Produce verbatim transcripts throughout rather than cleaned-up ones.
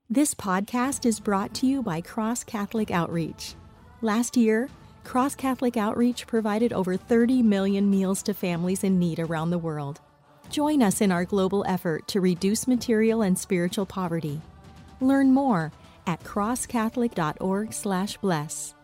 This podcast is brought to you by Cross Catholic Outreach. Last year, Cross Catholic Outreach provided over thirty million meals to families in need around the world. Join us in our global effort to reduce material and spiritual poverty. Learn more at crosscatholic.org slash bless.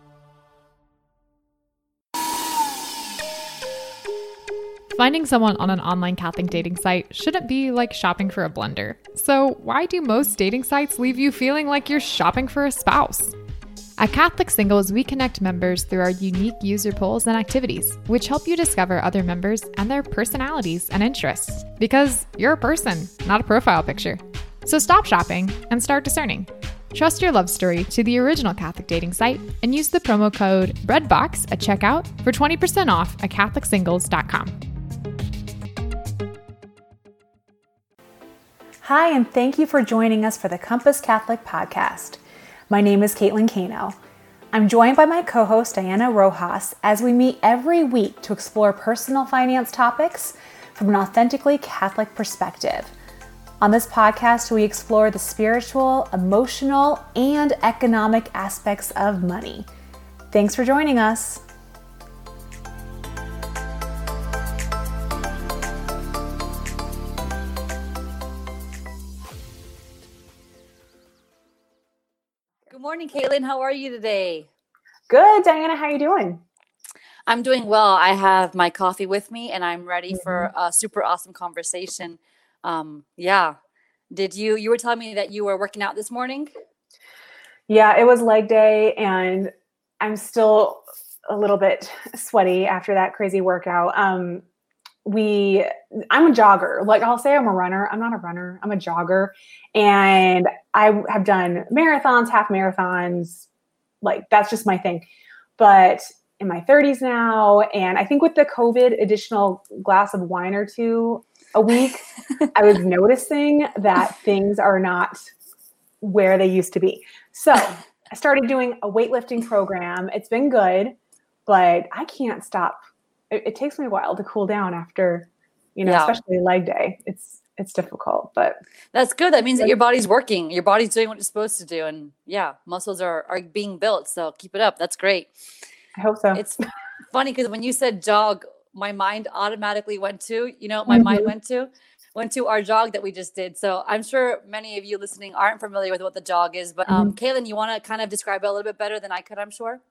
Finding someone on an online Catholic dating site shouldn't be like shopping for a blender. So why do most dating sites leave you feeling like you're shopping for a spouse? At Catholic Singles, we connect members through our unique user polls and activities, which help you discover other members and their personalities and interests. Because you're a person, not a profile picture. So stop shopping and start discerning. Trust your love story to the original Catholic dating site and use the promo code BREADBOX at checkout for twenty percent off at catholic singles dot com. Hi, and thank you for joining us for the Compass Catholic Podcast. My name is Caitlin Cano. I'm joined by my co-host Diana Rojas as we meet every week to explore personal finance topics from an authentically Catholic perspective. On this podcast, we explore the spiritual, emotional, and economic aspects of money. Thanks for joining us. Good morning, Caitlin. How are you today? Good, Diana. How are you doing? I'm doing well. I have my coffee with me, and I'm ready mm-hmm. for a super awesome conversation. Um, yeah. Did you, you were telling me that you were working out this morning? Yeah, it was leg day, and I'm still a little bit sweaty after that crazy workout. Um, we, I'm a jogger. Like I'll say I'm a runner. I'm not a runner. I'm a jogger. And I have done marathons, half marathons. Like that's just my thing. But in my thirties now, and I think with the COVID additional glass of wine or two a week, I was noticing that things are not where they used to be. So I started doing a weightlifting program. It's been good, but I can't stop. It, it takes me a while to cool down after, you know, yeah. especially leg day. It's it's difficult, but that's good. That means that your body's working. Your body's doing what it's supposed to do, and yeah, muscles are are being built. So keep it up. That's great. I hope so. It's funny because when you said jog, my mind automatically went to, you know, what my mm-hmm. mind went to, went to our jog that we just did. So I'm sure many of you listening aren't familiar with what the jog is, but um, mm-hmm. Caitlin, you want to kind of describe it a little bit better than I could, I'm sure.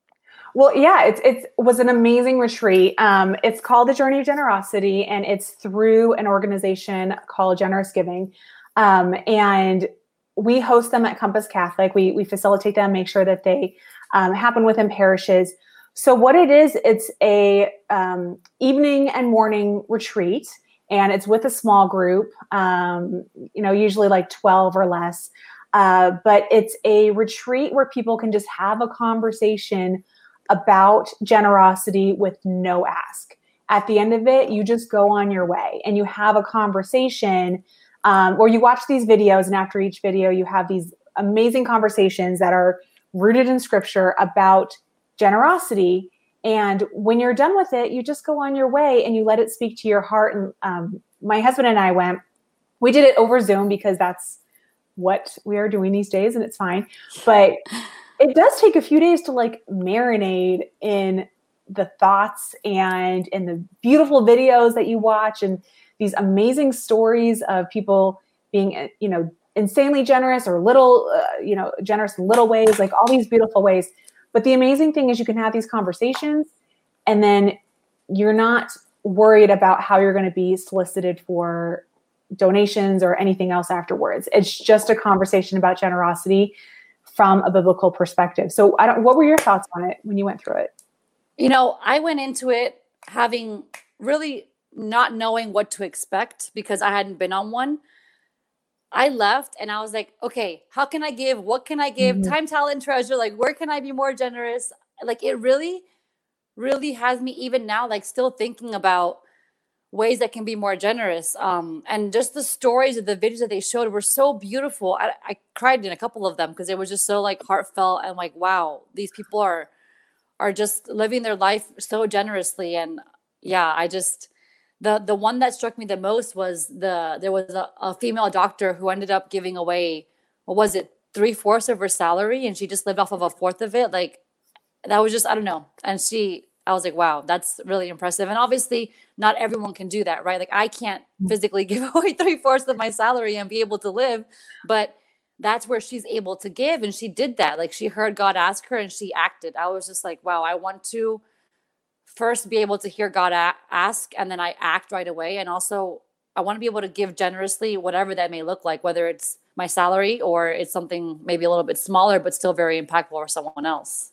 Well, yeah, it's it's it was an amazing retreat. Um, it's called the Journey of Generosity, and it's through an organization called Generous Giving. Um, and we host them at Compass Catholic. We we facilitate them, make sure that they um, happen within parishes. So what it is, it's a um, evening and morning retreat, and it's with a small group, um, you know, usually like twelve or less. Uh, but it's a retreat where people can just have a conversation about generosity with no ask. At the end of it, you just go on your way and you have a conversation, um, or you watch these videos, and after each video, you have these amazing conversations that are rooted in scripture about generosity. And when you're done with it, you just go on your way and you let it speak to your heart. And um, my husband and I went, we did it over Zoom because that's what we are doing these days, and it's fine. But it does take a few days to like marinate in the thoughts and in the beautiful videos that you watch and these amazing stories of people being, you know, insanely generous or little, uh, you know, generous in little ways, like all these beautiful ways. But the amazing thing is you can have these conversations and then you're not worried about how you're going to be solicited for donations or anything else afterwards. It's just a conversation about generosity from a biblical perspective. So I don't, what were your thoughts on it when you went through it? You know, I went into it having really not knowing what to expect because I hadn't been on one. I left and I was like, okay, how can I give? What can I give? Mm-hmm. Time, talent, treasure. Like, where can I be more generous? Like, it really, really has me even now, like still thinking about ways that can be more generous. Um, and just the stories of the videos that they showed were so beautiful. I, I cried in a couple of them because it was just so like heartfelt and like, wow, these people are, are just living their life so generously. And yeah, I just, the, the one that struck me the most was the, there was a, a female doctor who ended up giving away what was it, three fourths of her salary, and she just lived off of a fourth of it. Like that was just, I don't know. And she, I was like, wow, that's really impressive. And obviously not everyone can do that, right? Like I can't physically give away three fourths of my salary and be able to live, but that's where she's able to give. And she did that. Like she heard God ask her and she acted. I was just like, wow, I want to first be able to hear God a- ask, and then I act right away. And also I want to be able to give generously, whatever that may look like, whether it's my salary or it's something maybe a little bit smaller, but still very impactful for someone else.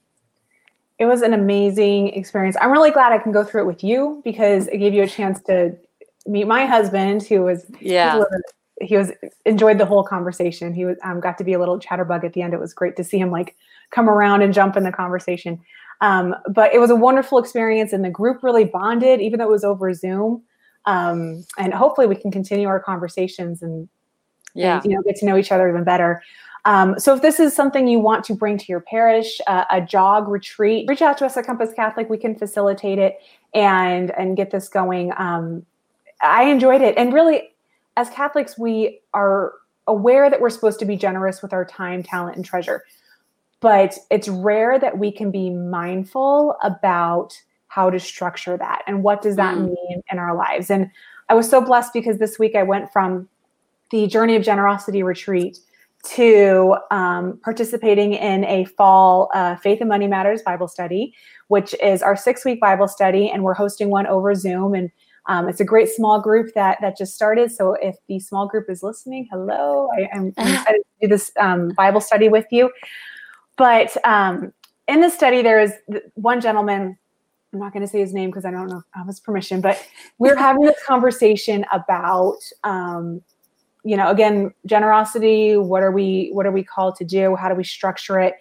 It was an amazing experience. I'm really glad I can go through it with you because it gave you a chance to meet my husband, who was, yeah, he was enjoyed the whole conversation. He was um, got to be a little chatterbug at the end. It was great to see him like come around and jump in the conversation. Um, but it was a wonderful experience, and the group really bonded, even though it was over Zoom. Um, and hopefully we can continue our conversations and, yeah, and you know, get to know each other even better. Um, so if this is something you want to bring to your parish, uh, a jog retreat, reach out to us at Compass Catholic. We can facilitate it and and get this going. Um, I enjoyed it. And really, as Catholics, we are aware that we're supposed to be generous with our time, talent, and treasure. But it's rare that we can be mindful about how to structure that and what does that mm. mean in our lives. And I was so blessed because this week I went from the Journey of Generosity retreat to um, participating in a fall uh, Faith and Money Matters Bible study, which is our six-week Bible study, and we're hosting one over Zoom. And um, it's a great small group that that just started. So if the small group is listening, hello, I, I'm, I'm excited to do this um, Bible study with you. But um, in the study, there is one gentleman. I'm not going to say his name because I don't know if I have his permission, but we're having this conversation about, um, you know, again, generosity. What are we, what are we called to do? How do we structure it?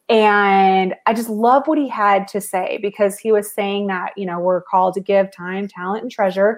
And I just love what he had to say, because he was saying that, you know, we're called to give time, talent, and treasure.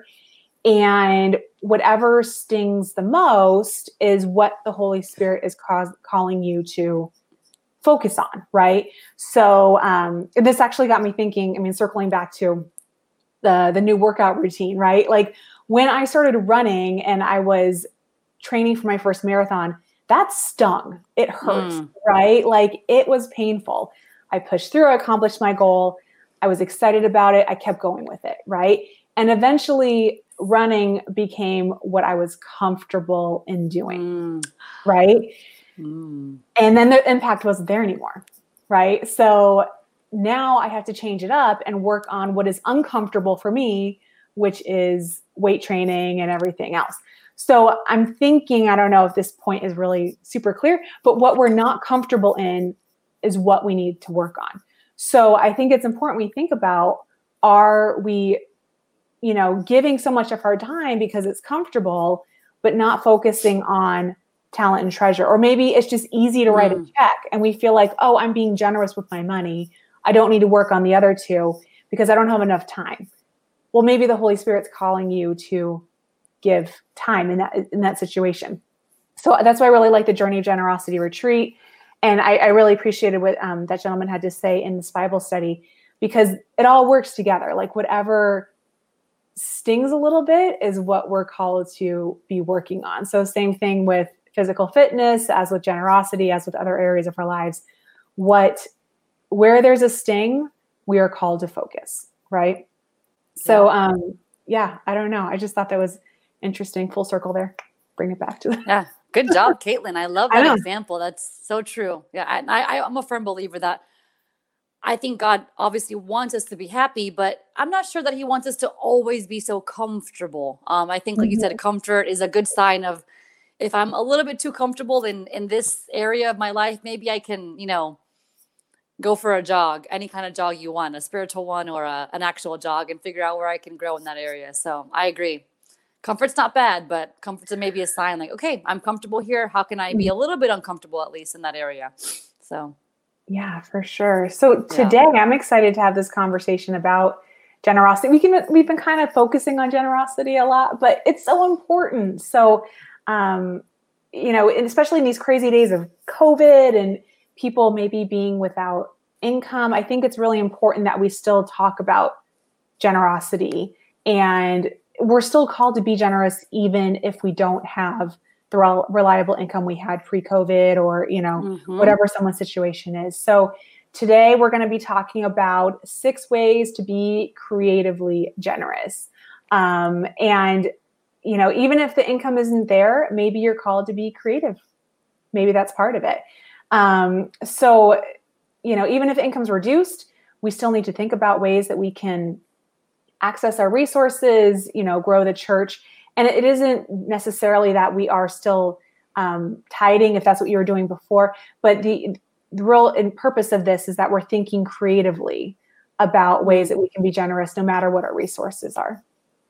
And whatever stings the most is what the Holy Spirit is cause, calling you to focus on, right? So um, this actually got me thinking, I mean, circling back to the, the new workout routine, right? Like when I started running and I was training for my first marathon, that stung. It hurt, mm. right? Like it was painful. I pushed through, I accomplished my goal. I was excited about it. I kept going with it, right? And eventually running became what I was comfortable in doing, mm. right? Mm. And then the impact wasn't there anymore, right? So now I have to change it up and work on what is uncomfortable for me, which is weight training and everything else. So I'm thinking, I don't know if this point is really super clear, but what we're not comfortable in is what we need to work on. So I think it's important we think about, are we, you know, giving so much of our time because it's comfortable, but not focusing on talent and treasure? Or maybe it's just easy to write mm. a check and we feel like, oh, I'm being generous with my money. I don't need to work on the other two because I don't have enough time. Well, maybe the Holy Spirit's calling you to give time in that in that situation. So that's why I really like the Journey of Generosity retreat. And I, I really appreciated what um, that gentleman had to say in this Bible study, because it all works together. Like whatever stings a little bit is what we're called to be working on. So same thing with physical fitness, as with generosity, as with other areas of our lives. What, where there's a sting, we are called to focus, right? So, yeah. um, yeah, I don't know. I just thought that was interesting. Full circle there. Bring it back to that. Yeah. Good job, Caitlin. I love that I example. That's so true. Yeah. I, I, I'm a firm believer that I think God obviously wants us to be happy, but I'm not sure that he wants us to always be so comfortable. Um, I think, like mm-hmm. you said, comfort is a good sign of, if I'm a little bit too comfortable in, in this area of my life, maybe I can, you know, go for a jog, any kind of jog you want, a spiritual one or a, an actual jog, and figure out where I can grow in that area. So I agree. Comfort's not bad, but comfort's maybe a sign like, okay, I'm comfortable here. How can I be a little bit uncomfortable, at least in that area? So. Yeah, for sure. So today yeah. I'm excited to have this conversation about generosity. We can, we've been kind of focusing on generosity a lot, but it's so important. So, um, you know, especially in these crazy days of COVID and people maybe being without income, I think it's really important that we still talk about generosity, and we're still called to be generous even if we don't have the rel- reliable income we had pre-COVID, or, you know, Mhm. whatever someone's situation is. So today we're going to be talking about six ways to be creatively generous. Um, and, you know, even if the income isn't there, maybe you're called to be creative. Maybe that's part of it. Um, so, you know, even if income's reduced, we still need to think about ways that we can access our resources, you know, grow the church. And it isn't necessarily that we are still um, tithing, if that's what you were doing before, but the, the real and purpose of this is that we're thinking creatively about ways that we can be generous no matter what our resources are.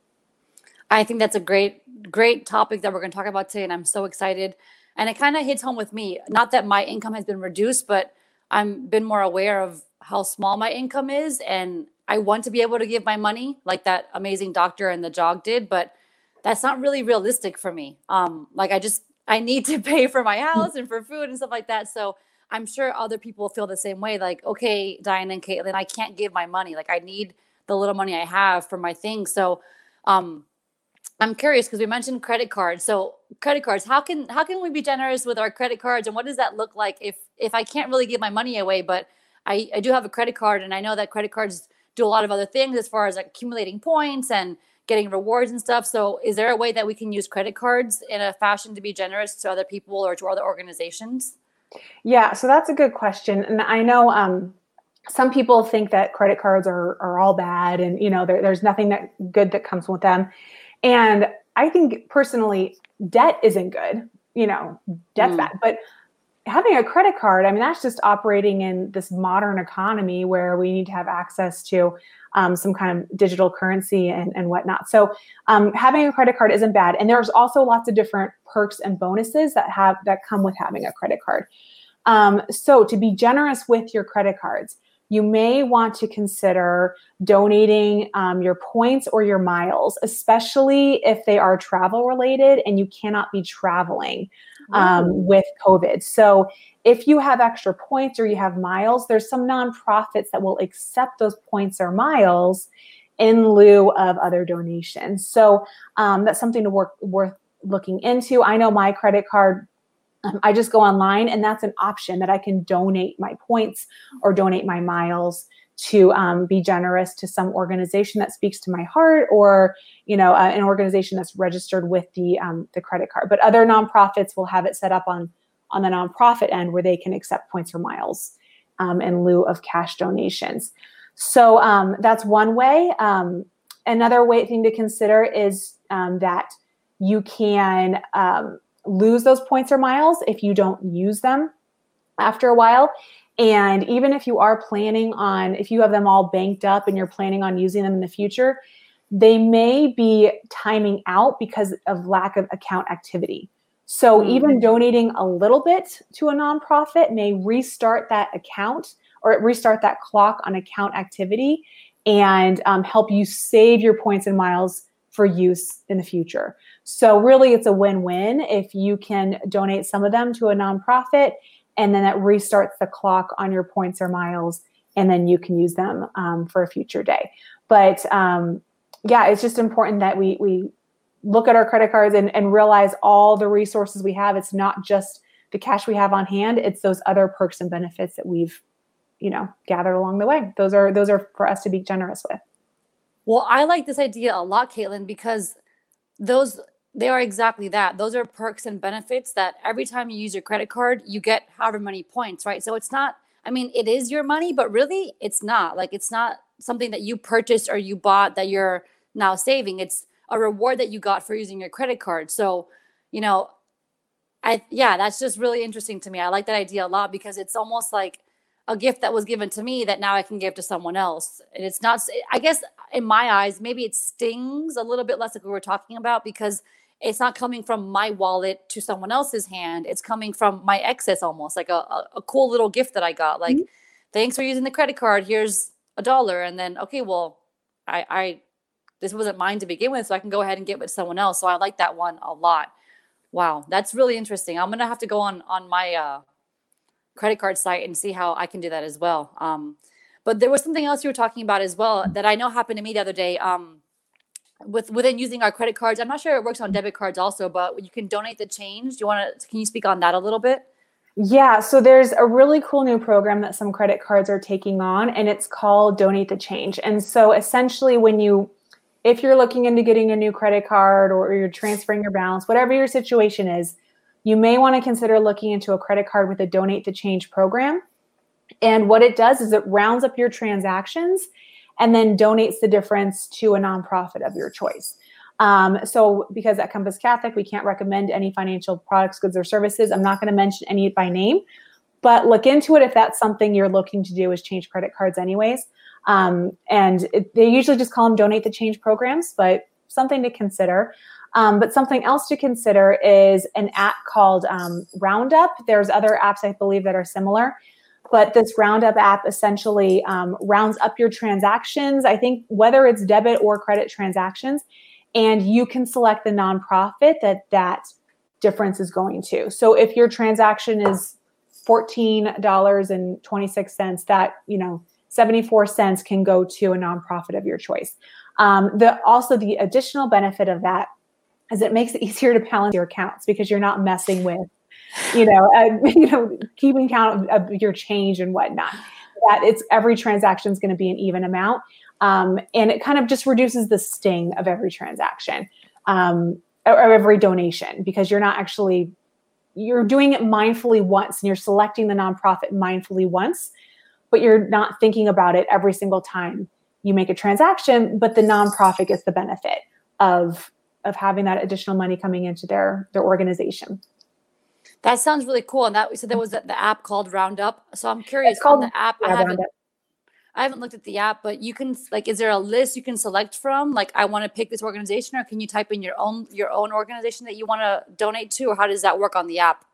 I think that's a great, great topic that we're going to talk about today. And I'm so excited. And it kind of hits home with me. Not that my income has been reduced, but I'm been more aware of how small my income is. And I want to be able to give my money like that amazing doctor in the jog did, but that's not really realistic for me. Um, like I just, I need to pay for my house and for food and stuff like that. So I'm sure other people feel the same way. Like, okay, Diane and Caitlin, I can't give my money. Like I need the little money I have for my things. So, um, I'm curious because we mentioned credit cards. So credit cards, how can how can we be generous with our credit cards, and what does that look like if if I can't really give my money away, but I, I do have a credit card, and I know that credit cards do a lot of other things as far as like accumulating points and getting rewards and stuff. So is there a way that we can use credit cards in a fashion to be generous to other people or to other organizations? Yeah, so that's a good question. And I know um, some people think that credit cards are are all bad, and you know there, there's nothing that good that comes with them. And I think personally, debt isn't good. You know, debt's Mm. bad. But having a credit card, I mean, that's just operating in this modern economy where we need to have access to um, some kind of digital currency and, and whatnot. So um, having a credit card isn't bad. And there's also lots of different perks and bonuses that have that come with having a credit card. Um, so to be generous with your credit cards, you may want to consider donating um, your points or your miles, especially if they are travel related and you cannot be traveling um, with COVID. So if you have extra points or you have miles, there's some nonprofits that will accept those points or miles in lieu of other donations. So um, that's something to work worth looking into. I know my credit card, Um, I just go online, and that's an option that I can donate my points or donate my miles to um, be generous to some organization that speaks to my heart, or you know, uh, an organization that's registered with the um, the credit card. But other nonprofits will have it set up on on the nonprofit end where they can accept points or miles um, in lieu of cash donations. So um, that's one way. Um, another way thing to consider is um, that you can um, lose those points or miles if you don't use them after a while. And even if you are planning on, if you have them all banked up and you're planning on using them in the future, they may be timing out because of lack of account activity. So mm-hmm. even donating a little bit to a nonprofit may restart that account or restart that clock on account activity and um, help you save your points and miles for use in the future. So really it's a win-win if you can donate some of them to a nonprofit, and then that restarts the clock on your points or miles, and then you can use them um, for a future day. But um, yeah, it's just important that we we look at our credit cards and, and realize all the resources we have. It's not just the cash we have on hand, it's those other perks and benefits that we've, you know, gathered along the way. Those are those are for us to be generous with. Well, I like this idea a lot, Caitlin, because those they are exactly that. Those are perks and benefits that every time you use your credit card, you get however many points, right? So it's not, I mean, it is your money, but really it's not. Like it's not something that you purchased or you bought that you're now saving. It's a reward that you got for using your credit card. So, you know, I yeah, that's just really interesting to me. I like that idea a lot because it's almost like a gift that was given to me that now I can give to someone else. And it's not, I guess in my eyes, maybe it stings a little bit less like we were talking about because it's not coming from my wallet to someone else's hand. It's coming from my excess almost like a, a, a cool little gift that I got. Like, mm-hmm. thanks for using the credit card. Here's a dollar. And then, okay, well, I, I, this wasn't mine to begin with, so I can go ahead and give it to someone else. So I like that one a lot. Wow. That's really interesting. I'm going to have to go on, on my, uh, credit card site and see how I can do that as well. Um, but there was something else you were talking about as well that I know happened to me the other day. Um, with within using our credit cards. I'm not sure it works on debit cards also, but you can donate the change. Do you want to, can you speak on that a little bit? Yeah, so there's a really cool new program that some credit cards are taking on, and it's called Donate the Change. And so essentially when you, if you're looking into getting a new credit card or you're transferring your balance, whatever your situation is, you may want to consider looking into a credit card with a Donate the Change program. And what it does is it rounds up your transactions and then donates the difference to a nonprofit of your choice. Um, so because at Compass Catholic, we can't recommend any financial products, goods, or services. I'm not going to mention any by name, but look into it if that's something you're looking to do, is change credit cards anyways. Um, and it, they usually just call them Donate the Change programs, but something to consider. Um, but something else to consider is an app called um, Roundup. There's other apps, I believe, that are similar. But this Roundup app essentially um, rounds up your transactions, I think, whether it's debit or credit transactions, and you can select the nonprofit that that difference is going to. So if your transaction is fourteen dollars and twenty-six cents, that, you know, seventy-four cents can go to a nonprofit of your choice. Um, the also the additional benefit of that is it makes it easier to balance your accounts because you're not messing with, you know, uh, you know, keeping count of, of your change and whatnot. That it's every transaction is going to be an even amount, um, and it kind of just reduces the sting of every transaction um, or, or every donation, because you're not actually, you're doing it mindfully once, and you're selecting the nonprofit mindfully once, but you're not thinking about it every single time you make a transaction. But the nonprofit gets the benefit of of having that additional money coming into their their organization. That sounds really cool. And that, so there was the, the app called Roundup. So I'm curious, It's called on the app, yeah, I haven't, Roundup. I haven't looked at the app, but you can, like, is there a list you can select from? Like, I want to pick this organization, or can you type in your own, your own organization that you want to donate to, or how does that work on the app?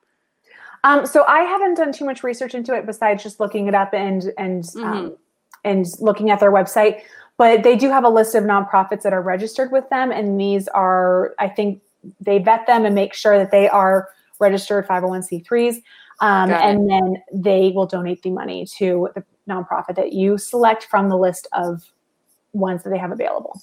Um, so I haven't done too much research into it besides just looking it up and, and, mm-hmm. um, and looking at their website, but they do have a list of nonprofits that are registered with them. And these are, I think they vet them and make sure that they are registered five oh one c threes. Um, and then they will donate the money to the nonprofit that you select from the list of ones that they have available.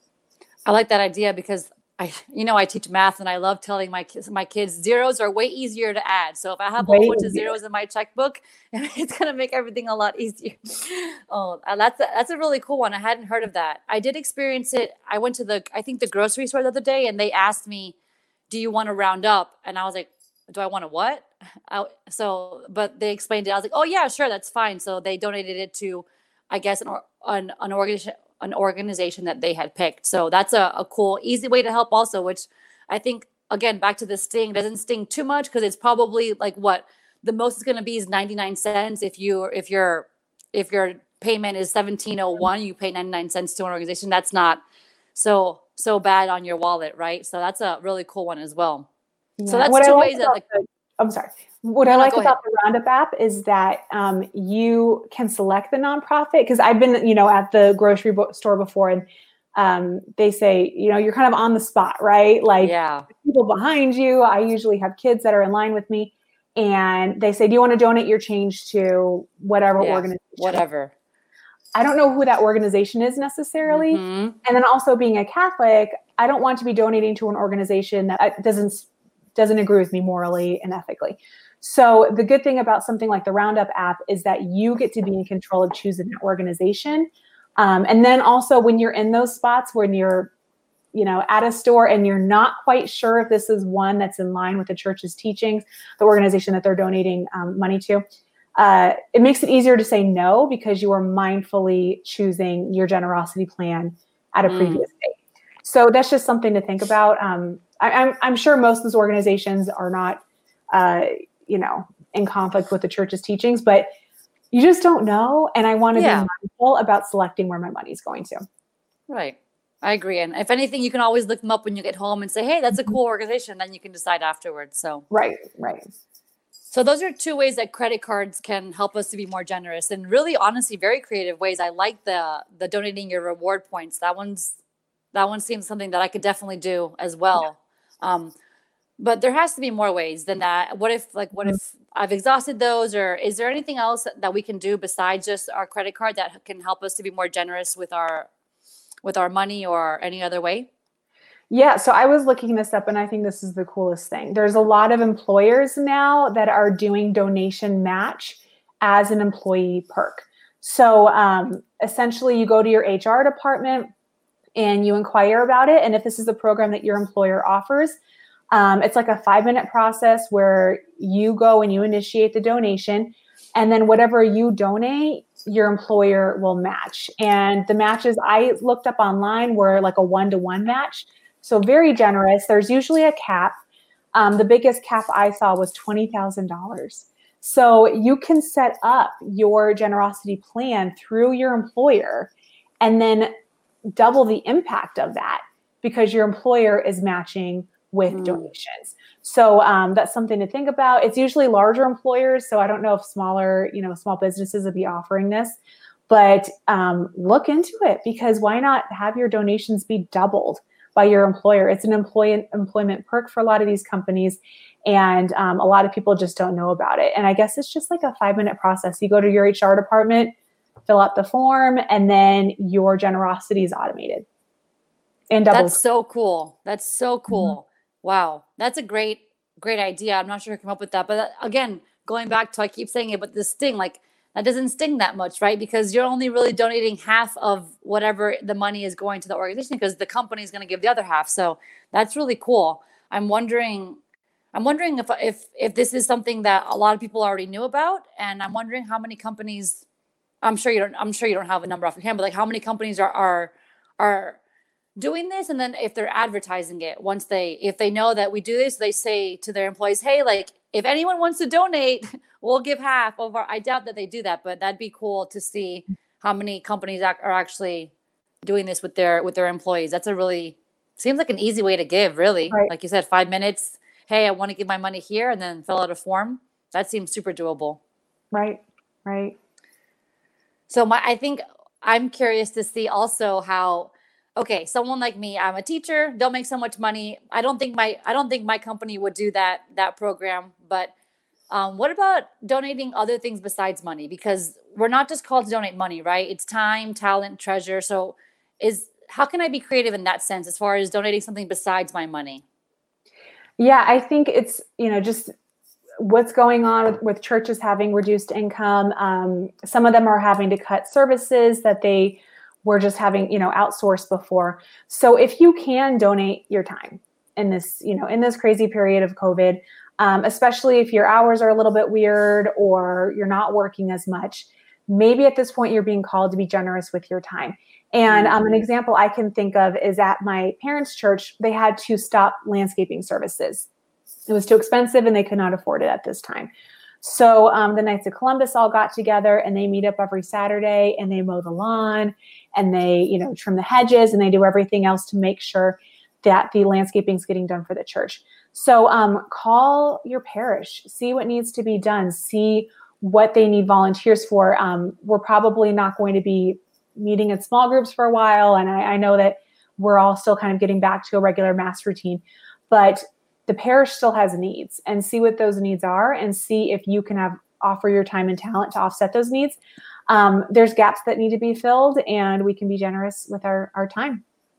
I like that idea because I, you know, I teach math and I love telling my kids, my kids zeros are way easier to add. So if I have a whole bunch of zeros in my checkbook, it's going to make everything a lot easier. Oh, that's a, that's a really cool one. I hadn't heard of that. I did experience it. I went to the, I think the grocery store the other day, and they asked me, do you want to round up? And I was like, do I want to what? I, so, but they explained it. I was like, oh yeah, sure. That's fine. So they donated it to, I guess, an, an, an organization, an organization that they had picked. So that's a, a cool, easy way to help also, which I think, again, back to the sting, doesn't sting too much because it's probably like what the most it's going to be is ninety-nine cents. If you, if your, if your payment is seventeen oh one, you pay ninety-nine cents to an organization. That's not so, so bad on your wallet. Right. So that's a really cool one as well. Yeah. So that's what two like ways that the, the, I'm sorry. What no, I no, like about ahead. the Roundup app is that um, you can select the nonprofit, because I've been, you know, at the grocery bo- store before, and um, they say, you know, you're kind of on the spot, right? Like yeah. people behind you. I usually have kids that are in line with me, and they say, do you want to donate your change to whatever yeah, organization? Whatever. I don't know who that organization is necessarily. Mm-hmm. And then also being a Catholic, I don't want to be donating to an organization that doesn't doesn't agree with me morally and ethically. So the good thing about something like the Roundup app is that you get to be in control of choosing an organization. Um, and then also when you're in those spots, when you're, you know, at a store and you're not quite sure if this is one that's in line with the church's teachings, the organization that they're donating um, money to, uh, it makes it easier to say no, because you are mindfully choosing your generosity plan at a mm. previous date. So that's just something to think about. Um, I, I'm, I'm sure most of those organizations are not, uh, you know, in conflict with the church's teachings, but you just don't know. And I want to yeah. be mindful about selecting where my money is going to. Right. I agree. And if anything, you can always look them up when you get home and say, hey, that's a cool organization. Then you can decide afterwards. So right, right. So those are two ways that credit cards can help us to be more generous, and really, honestly, very creative ways. I like the the donating your reward points. That one's that one seems something that I could definitely do as well. Yeah. Um, But there has to be more ways than that. What if, like, what if I've exhausted those, or is there anything else that we can do besides just our credit card that can help us to be more generous with our, with our money, or any other way? Yeah, so I was looking this up and I think this is the coolest thing. There's a lot of employers now that are doing donation match as an employee perk. So um, essentially, you go to your H R department and you inquire about it. And if this is a program that your employer offers, um, it's like a five minute process where you go and you initiate the donation. And then whatever you donate, your employer will match. And the matches I looked up online were like a one-to-one match. So very generous. There's usually a cap. Um, the biggest cap I saw was twenty thousand dollars. So you can set up your generosity plan through your employer and then double the impact of that because your employer is matching with mm. donations. So um, that's something to think about. It's usually larger employers. So I don't know if smaller, you know, small businesses would be offering this, but um, look into it because why not have your donations be doubled by your employer? It's an employee employment perk for a lot of these companies. And um, a lot of people just don't know about it. And I guess it's just like a five minute process. You go to your H R department, fill out the form, and then your generosity is automated. And doubles. That's so cool. That's so cool. Mm-hmm. Wow. That's a great, great idea. I'm not sure who came up with that. But again, going back to, I keep saying it, but the sting, like that doesn't sting that much, right? Because you're only really donating half of whatever the money is going to the organization because the company is going to give the other half. So that's really cool. I'm wondering, I'm wondering if, if, if this is something that a lot of people already knew about. And I'm wondering how many companies, I'm sure you don't, I'm sure you don't have a number off your hand, but like how many companies are, are, are, doing this, and then if they're advertising it, once they, if they know that we do this, they say to their employees, hey, like if anyone wants to donate, we'll give half of our, I doubt that they do that, but that'd be cool to see how many companies are actually doing this with their, with their employees. That's a really, seems like an easy way to give, really. Right. Like you said, five minutes. Hey, I want to give my money here, and then fill out a form. That seems super doable. Right. Right. So my, I think I'm curious to see also how, okay, someone like me, I'm a teacher, don't make so much money. I don't think my I don't think my company would do that that program. But um, what about donating other things besides money? Because we're not just called to donate money, right? It's time, talent, treasure. So is how can I be creative in that sense as far as donating something besides my money? Yeah, I think it's, you know, just what's going on with, with churches having reduced income. Um, some of them are having to cut services that they were just having, you know, outsourced before. So if you can donate your time in this, you know, in this crazy period of COVID, um, especially if your hours are a little bit weird or you're not working as much, maybe at this point you're being called to be generous with your time. And um, an example I can think of is at my parents' church, they had to stop landscaping services. It was too expensive and they could not afford it at this time. So um, the Knights of Columbus all got together and they meet up every Saturday and they mow the lawn and they, you know, trim the hedges and they do everything else to make sure that the landscaping is getting done for the church. So um, call your parish, see what needs to be done, see what they need volunteers for. Um, we're probably not going to be meeting in small groups for a while. And I, I know that we're all still kind of getting back to a regular mass routine, but the parish still has needs, and see what those needs are and see if you can have offer your time and talent to offset those needs. Um, there's gaps that need to be filled and we can be generous with our, our time.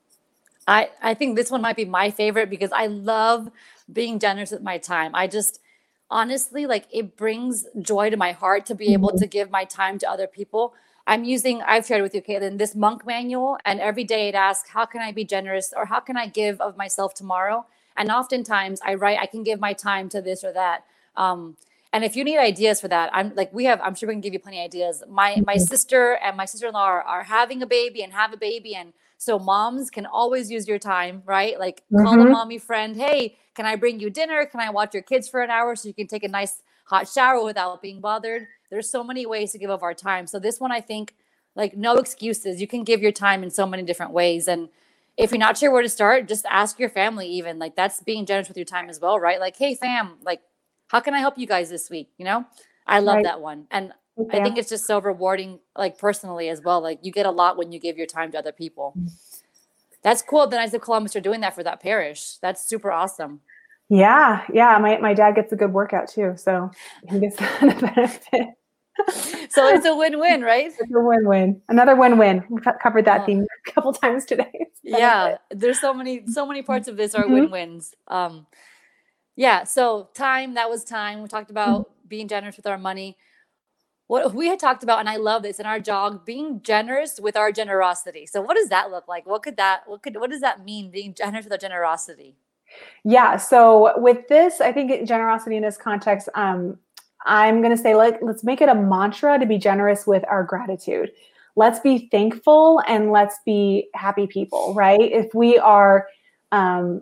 I, I think this one might be my favorite because I love being generous with my time. I just honestly, like it brings joy to my heart to be able mm-hmm. to give my time to other people. I'm using, I've shared with you, Caitlin, this monk manual, and every day it asks, how can I be generous or how can I give of myself tomorrow? And oftentimes I write, I can give my time to this or that. Um, and if you need ideas for that, I'm like, we have, I'm sure we can give you plenty of ideas. My, my sister and my sister-in-law are, are having a baby and have a baby. And so moms can always use your time, right? Like mm-hmm. call a mommy friend. Hey, can I bring you dinner? Can I watch your kids for an hour so you can take a nice hot shower without being bothered? There's so many ways to give of our time. So this one, I think, like no excuses. You can give your time in so many different ways. And if you're not sure where to start, just ask your family even. Like that's being generous with your time as well, right? Like, hey, fam, like, how can I help you guys this week? You know, I love right. that one. And yeah. I think it's just so rewarding, like personally as well. Like you get a lot when you give your time to other people. That's cool. The Knights of Columbus are doing that for that parish. That's super awesome. Yeah. Yeah. My, my dad gets a good workout too. So he gets the benefit. So it's a win-win, right? It's a win-win. Another win-win. We've covered that Oh. theme a couple times today. Yeah, there's so many so many parts of this are Mhm. win-wins. Um, yeah, so time, that was time. We talked about being generous with our money. What we had talked about, and I love this in our jog, being generous with our generosity. So what does that look like? What could that, what could, what does that mean, being generous with our generosity? Yeah. So with this, I think generosity in this context, um, I'm going to say, like, let's make it a mantra to be generous with our gratitude. Let's be thankful and let's be happy people, right? If we are, um,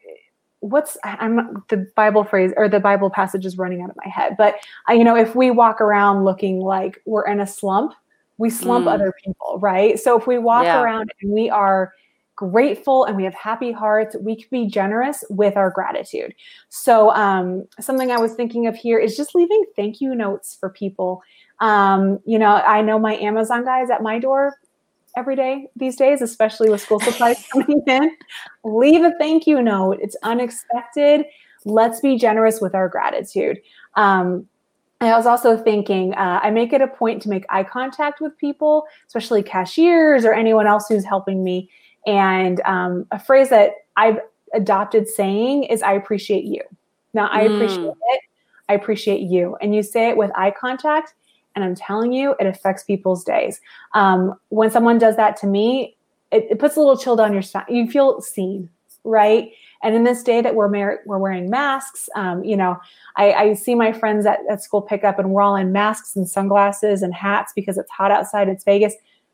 what's I'm the Bible phrase or the Bible passage is running out of my head, but uh, you know, if we walk around looking like we're in a slump, we slump Mm. other people, right? So if we walk Yeah. around and we are grateful and we have happy hearts, we can be generous with our gratitude. So um, something I was thinking of here is just leaving thank you notes for people. Um, you know, I know my Amazon guys at my door every day these days, especially with school supplies coming in. Leave a thank you note. It's unexpected. Let's be generous with our gratitude. Um, I was also thinking, uh, I make it a point to make eye contact with people, especially cashiers or anyone else who's helping me. And um, a phrase that I've adopted saying is, I appreciate you. Now, I appreciate Mm. it. I appreciate you. And you say it with eye contact. And I'm telling you, it affects people's days. Um, when someone does that to me, it, it puts a little chill down your spine. You feel seen, right? And in this day that we're mar- we're wearing masks, um, you know, I, I see my friends at, at school pick up and we're all in masks and sunglasses and hats because it's hot outside. It's Vegas.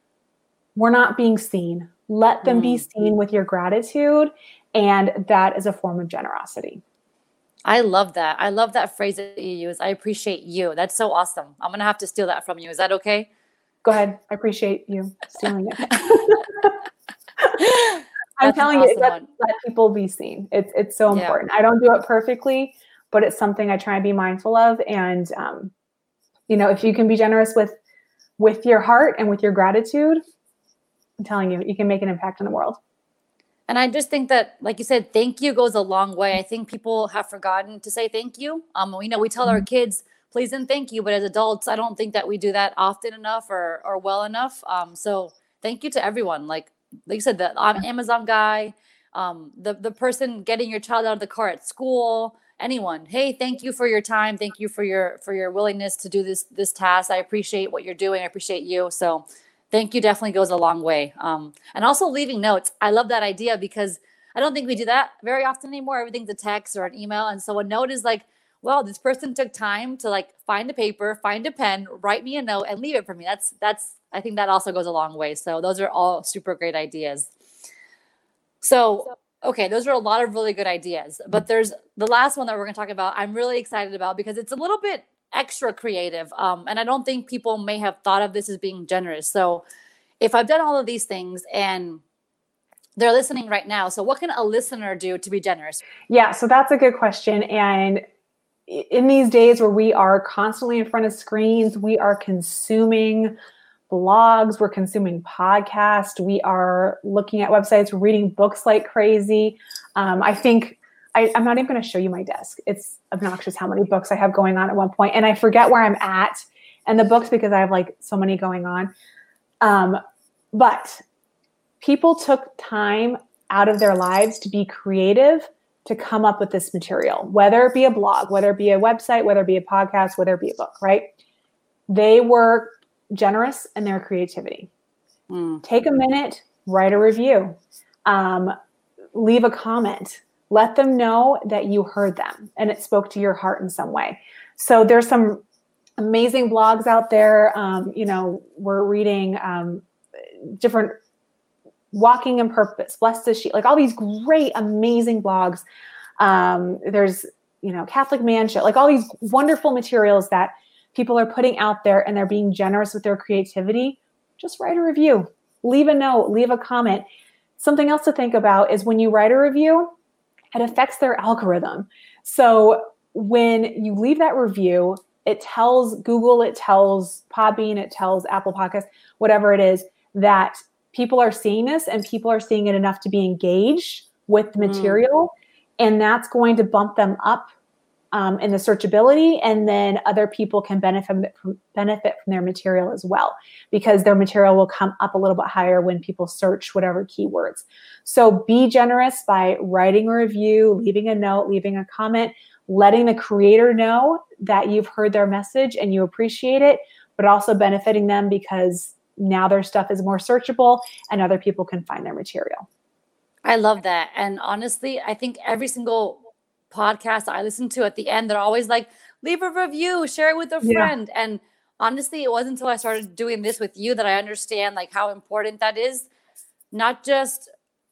We're not being seen. Let them be seen with your gratitude. And that is a form of generosity. I love that. I love that phrase that you use. I appreciate you. That's so awesome. I'm going to have to steal that from you. Is that okay? Go ahead. I appreciate you stealing it. I'm That's telling an you, awesome let, one. let people be seen. It's it's so Yeah. important. I don't do it perfectly, but it's something I try and be mindful of. And um, you know, if you can be generous with with your heart and with your gratitude, I'm telling you, you can make an impact in the world. And I just think that, like you said, thank you goes a long way. I think people have forgotten to say thank you. Um, you know, we tell our kids, please and thank you, but as adults, I don't think that we do that often enough or or well enough. Um, so thank you to everyone. Like like you said, the um, Amazon guy, um, the the person getting your child out of the car at school, anyone. Hey, thank you for your time. Thank you for your for your willingness to do this this task. I appreciate what you're doing. I appreciate you. So thank you definitely goes a long way. Um, and also leaving notes. I love that idea because I don't think we do that very often anymore. Everything's a text or an email. And so a note is like, well, this person took time to like find a paper, find a pen, write me a note and leave it for me. That's, that's, I think that also goes a long way. So those are all super great ideas. So, okay, those are a lot of really good ideas, but there's the last one that we're going to talk about. I'm really excited about because it's a little bit extra creative. Um, and I don't think people may have thought of this as being generous. So if I've done all of these things and they're listening right now, so what can a listener do to be generous? Yeah, so that's a good question. And in these days where we are constantly in front of screens, we are consuming blogs, we're consuming podcasts, we are looking at websites, we're reading books like crazy. Um, I think I, I'm not even going to show you my desk. It's obnoxious how many books I have going on at one point, and I forget where I'm at and the books because I have like so many going on. Um, but people took time out of their lives to be creative, to come up with this material, whether it be a blog, whether it be a website, whether it be a podcast, whether it be a book, right? They were generous in their creativity. Mm. Take a minute, write a review, um, leave a comment, let them know that you heard them and it spoke to your heart in some way. So there's some amazing blogs out there. Um, you know, we're reading um, different Walking in Purpose, Blessed is She, like all these great, amazing blogs. Um, there's, you know, Catholic Man Show, like all these wonderful materials that people are putting out there and they're being generous with their creativity. Just write a review, leave a note, leave a comment. Something else to think about is when you write a review, it affects their algorithm. So when you leave that review, it tells Google, it tells Podbean, it tells Apple Podcasts, whatever it is, that people are seeing this and people are seeing it enough to be engaged with the material. Mm. And that's going to bump them up um, in the searchability, and then other people can benefit benefit from their material as well, because their material will come up a little bit higher when people search whatever keywords. So be generous by writing a review, leaving a note, leaving a comment, letting the creator know that you've heard their message and you appreciate it, but also benefiting them because now their stuff is more searchable and other people can find their material. I love that. And honestly, I think every single podcast I listen to, at the end, they're always like, leave a review, share it with a friend. Yeah. And honestly, it wasn't until I started doing this with you that I understand like how important that is, not just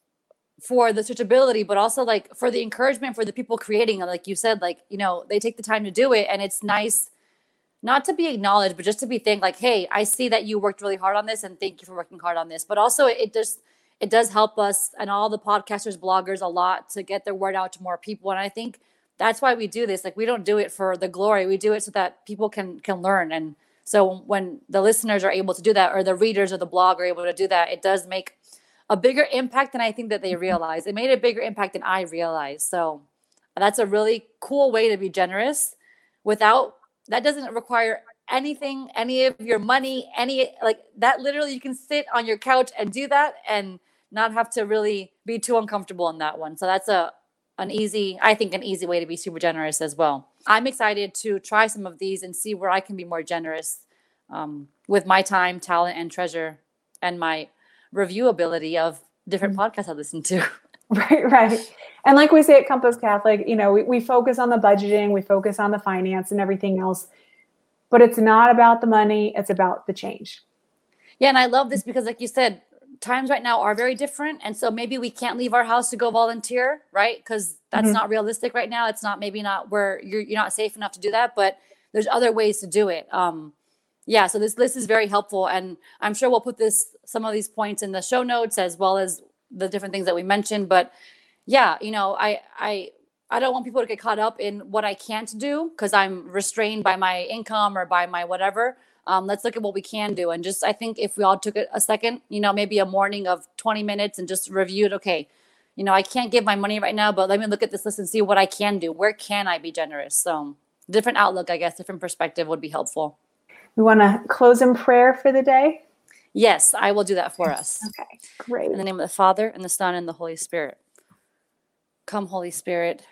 for the searchability, but also like for the encouragement for the people creating. Like you said, like, you know, they take the time to do it, and it's nice not to be acknowledged, but just to be thanked, like, hey, I see that you worked really hard on this, and thank you for working hard on this. But also it just, it does help us and all the podcasters, bloggers a lot to get their word out to more people. And I think that's why we do this. Like, we don't do it for the glory. We do it so that people can can learn. And so when the listeners are able to do that, or the readers or the blog are able to do that, it does make a bigger impact than I think that they realize. It made a bigger impact than I realized. So that's a really cool way to be generous without, that doesn't require anything, any of your money, any, like that, literally you can sit on your couch and do that and not have to really be too uncomfortable in that one. So that's a an easy, I think an easy way to be super generous as well. I'm excited to try some of these and see where I can be more generous um, with my time, talent, and treasure, and my review ability of different podcasts I listen to. Right, right. And like we say at Compass Catholic, you know, we, we focus on the budgeting, we focus on the finance and everything else, but it's not about the money, it's about the change. Yeah, and I love this because like you said, times right now are very different. And so maybe we can't leave our house to go volunteer, right? Because that's mm-hmm. not realistic right now. It's not, maybe not where you're, you're not safe enough to do that, but there's other ways to do it. Um, yeah, so this list is very helpful. And I'm sure we'll put this, some of these points in the show notes as well as the different things that we mentioned. But yeah, you know, I, I, I don't want people to get caught up in what I can't do because I'm restrained by my income or by my whatever. Um, let's look at what we can do. And just, I think if we all took a second, you know, maybe a morning of twenty minutes and just reviewed, okay, you know, I can't give my money right now, but let me look at this list and see what I can do. Where can I be generous? So different outlook, I guess, different perspective would be helpful. We want to close in prayer for the day? Yes, I will do that for us. Okay, great. In the name of the Father and the Son and the Holy Spirit. Come, Holy Spirit.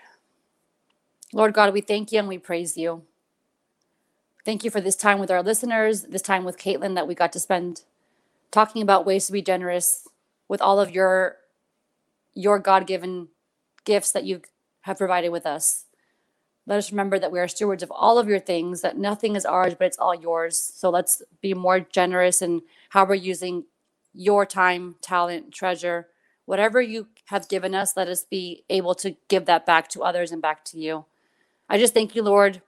Lord God, we thank you and we praise you. Thank you for this time with our listeners, this time with Caitlin that we got to spend talking about ways to be generous with all of your, your God-given gifts that you have provided with us. Let us remember that we are stewards of all of your things, that nothing is ours, but it's all yours. So let's be more generous in how we're using your time, talent, treasure, whatever you have given us, let us be able to give that back to others and back to you. I just thank you, Lord,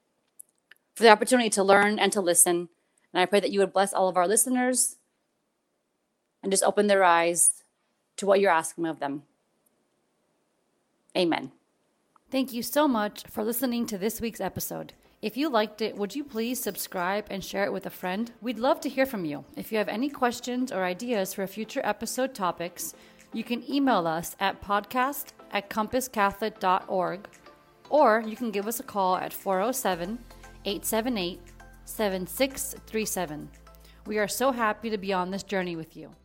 for the opportunity to learn and to listen. And I pray that you would bless all of our listeners and just open their eyes to what you're asking of them. Amen. Thank you so much for listening to this week's episode. If you liked it, would you please subscribe and share it with a friend? We'd love to hear from you. If you have any questions or ideas for future episode topics, you can email us at podcast at compass catholic dot org, or you can give us a call at four oh seven, eight seven eight, seven six three seven. We are so happy to be on this journey with you.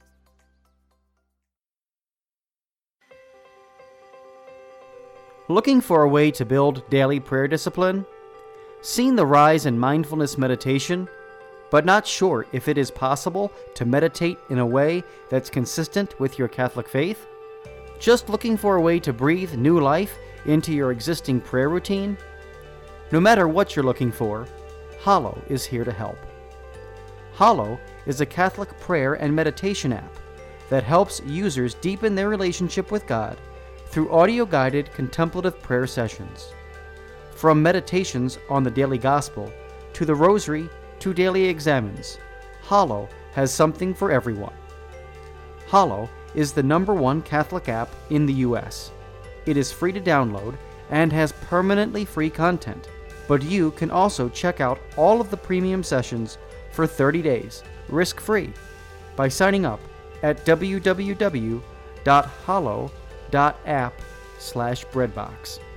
Looking for a way to build daily prayer discipline? Seen the rise in mindfulness meditation, but not sure if it is possible to meditate in a way that's consistent with your Catholic faith? Just looking for a way to breathe new life into your existing prayer routine? No matter what you're looking for, Hallow is here to help. Hallow is a Catholic prayer and meditation app that helps users deepen their relationship with God through audio-guided contemplative prayer sessions. From meditations on the daily gospel to the rosary to daily examens, Hallow has something for everyone. Hallow is the number one Catholic app in the U S. It is free to download and has permanently free content, but you can also check out all of the premium sessions for thirty days, risk-free, by signing up at w w w dot hallow dot app slash breadbox.